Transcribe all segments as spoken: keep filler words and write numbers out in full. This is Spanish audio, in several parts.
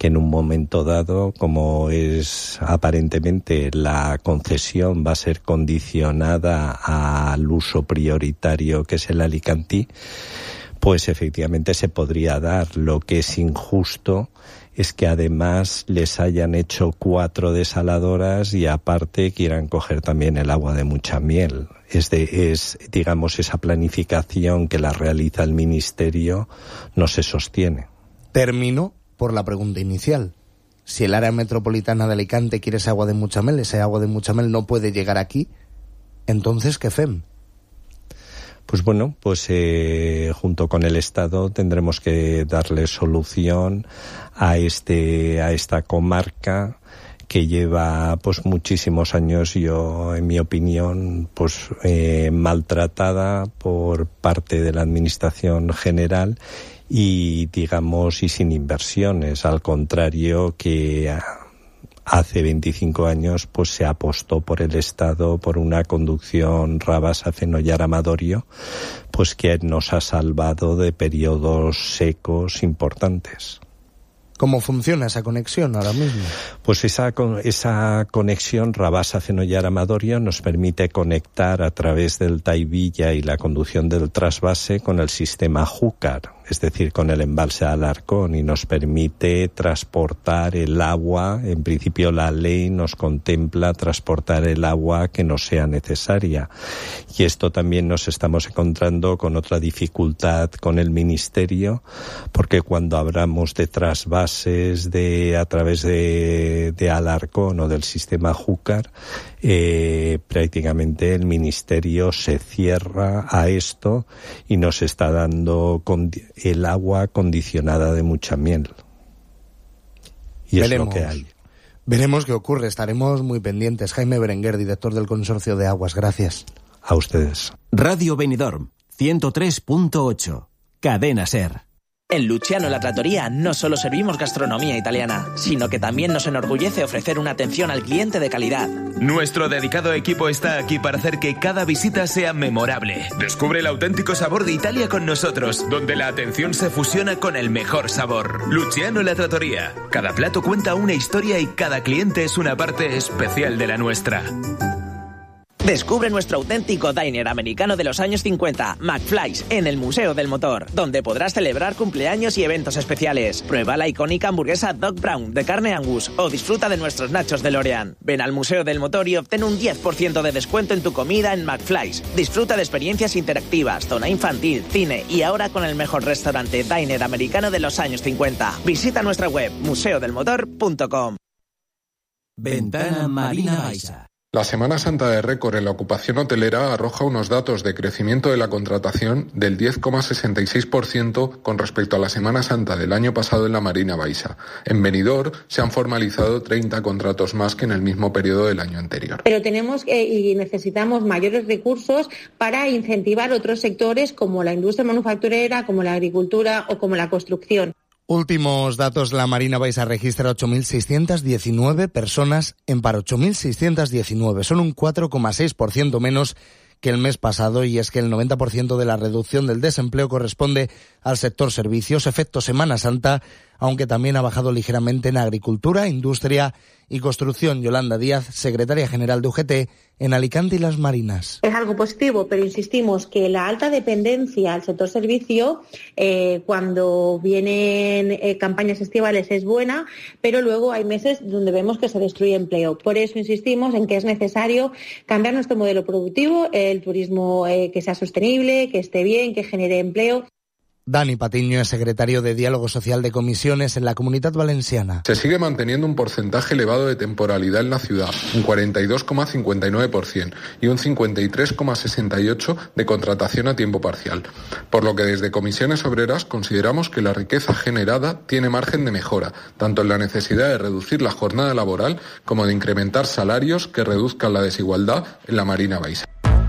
que en un momento dado, como es aparentemente la concesión va a ser condicionada al uso prioritario que es el alicantí, pues efectivamente se podría dar. Lo que es injusto es que además les hayan hecho cuatro desaladoras y aparte quieran coger también el agua de Muchamiel. Es, de, es digamos, esa planificación que la realiza el Ministerio no se sostiene. Termino por la pregunta inicial. Si el área metropolitana de Alicante quiere ese agua de Muchamiel, ese agua de Muchamiel no puede llegar aquí, entonces, ¿qué F E M? Pues bueno, pues eh, junto con el Estado tendremos que darle solución a este a esta comarca que lleva pues muchísimos años, yo en mi opinión, pues eh, maltratada por parte de la Administración General y digamos y sin inversiones, al contrario que hace veinticinco años pues se apostó por el Estado por una conducción Rabasa-Fenollar-Amadorio, pues que nos ha salvado de periodos secos importantes. ¿Cómo funciona esa conexión ahora mismo? Pues esa, esa conexión Rabasa-Fenollar-Amadorio nos permite conectar a través del Taivilla y la conducción del trasvase con el sistema Júcar, es decir, con el embalse de Alarcón, y nos permite transportar el agua. En principio la ley nos contempla transportar el agua que nos sea necesaria. Y esto también nos estamos encontrando con otra dificultad con el Ministerio, porque cuando hablamos de trasvase de a través de, de Alarcón o del sistema Júcar, eh, prácticamente el Ministerio se cierra a esto y nos está dando condi- el agua condicionada de Muchamiel. Y veremos, es lo que hay. Veremos qué ocurre, estaremos muy pendientes. Jaime Berenguer, director del Consorcio de Aguas, gracias. A ustedes. Radio Benidorm, ciento tres punto ocho, Cadena SER. En Luciano La Trattoria no solo servimos gastronomía italiana, sino que también nos enorgullece ofrecer una atención al cliente de calidad. Nuestro dedicado equipo está aquí para hacer que cada visita sea memorable. Descubre el auténtico sabor de Italia con nosotros, donde la atención se fusiona con el mejor sabor. Luciano La Trattoria. Cada plato cuenta una historia y cada cliente es una parte especial de la nuestra. Descubre nuestro auténtico diner americano de los años cincuenta, McFly's, en el Museo del Motor, donde podrás celebrar cumpleaños y eventos especiales. Prueba la icónica hamburguesa Doc Brown de carne Angus o disfruta de nuestros nachos DeLorean. Ven al Museo del Motor y obtén un diez por ciento de descuento en tu comida en McFly's. Disfruta de experiencias interactivas, zona infantil, cine y ahora con el mejor restaurante diner americano de los años cincuenta. Visita nuestra web museo del motor punto com. Ventana Marina Baixa. La Semana Santa de récord en la ocupación hotelera arroja unos datos de crecimiento de la contratación del diez coma sesenta y seis por ciento con respecto a la Semana Santa del año pasado en la Marina Baixa. En Benidorm se han formalizado treinta contratos más que en el mismo periodo del año anterior. Pero tenemos eh, y necesitamos mayores recursos para incentivar otros sectores como la industria manufacturera, como la agricultura o como la construcción. Últimos datos, la Marina Baixa registra ocho mil seiscientas diecinueve personas en paro, ocho mil seiscientas diecinueve, son un cuatro coma seis por ciento menos que el mes pasado, y es que el noventa por ciento de la reducción del desempleo corresponde al sector servicios, efecto Semana Santa, aunque también ha bajado ligeramente en agricultura, industria y construcción. Yolanda Díaz, secretaria general de U G T en Alicante y Las Marinas. Es algo positivo, pero insistimos que la alta dependencia al sector servicio, eh, cuando vienen eh, campañas estivales es buena, pero luego hay meses donde vemos que se destruye empleo. Por eso insistimos en que es necesario cambiar nuestro modelo productivo, el turismo eh, que sea sostenible, que esté bien, que genere empleo. Dani Patiño es secretario de Diálogo Social de Comisiones en la Comunitat Valenciana. Se sigue manteniendo un porcentaje elevado de temporalidad en la ciudad, un cuarenta y dos coma cincuenta y nueve por ciento y un cincuenta y tres coma sesenta y ocho por ciento de contratación a tiempo parcial. Por lo que desde Comisiones Obreras consideramos que la riqueza generada tiene margen de mejora, tanto en la necesidad de reducir la jornada laboral como de incrementar salarios que reduzcan la desigualdad en la Marina Baixa.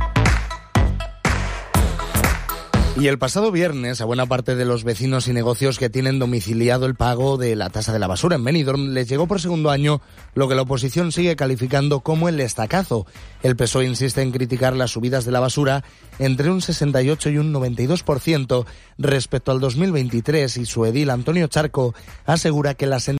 Y el pasado viernes, a buena parte de los vecinos y negocios que tienen domiciliado el pago de la tasa de la basura en Benidorm les llegó por segundo año lo que la oposición sigue calificando como el estacazo. El P S O E insiste en criticar las subidas de la basura entre un sesenta y ocho y un noventa y dos por ciento respecto al dos mil veintitrés, y su edil Antonio Charco asegura que las